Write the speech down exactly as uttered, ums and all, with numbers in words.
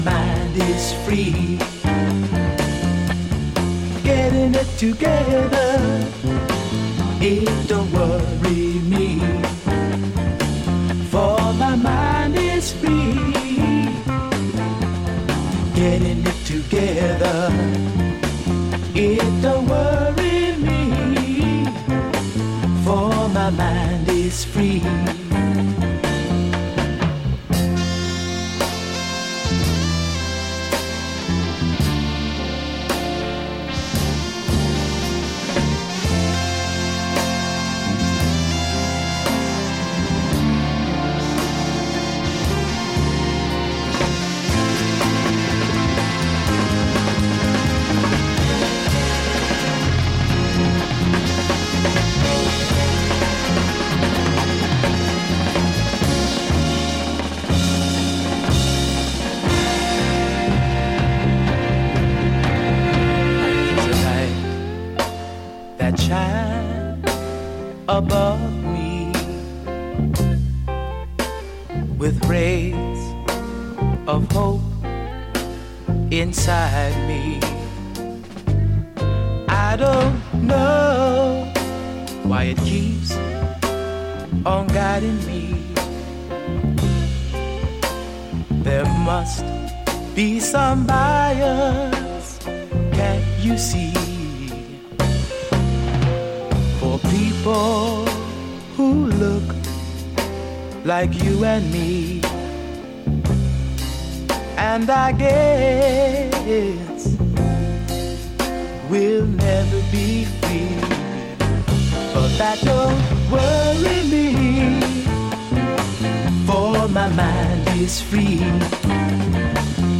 mind is free. Getting it together, it don't worry me. For my mind is free. Getting it together, it don't worry me. For my mind is free. Shine above me with rays of hope inside me. I don't know why it keeps on guiding me. There must be some bias, can't you see? For people who look like you and me, and I guess we'll never be free. But that don't worry me, for my mind is free.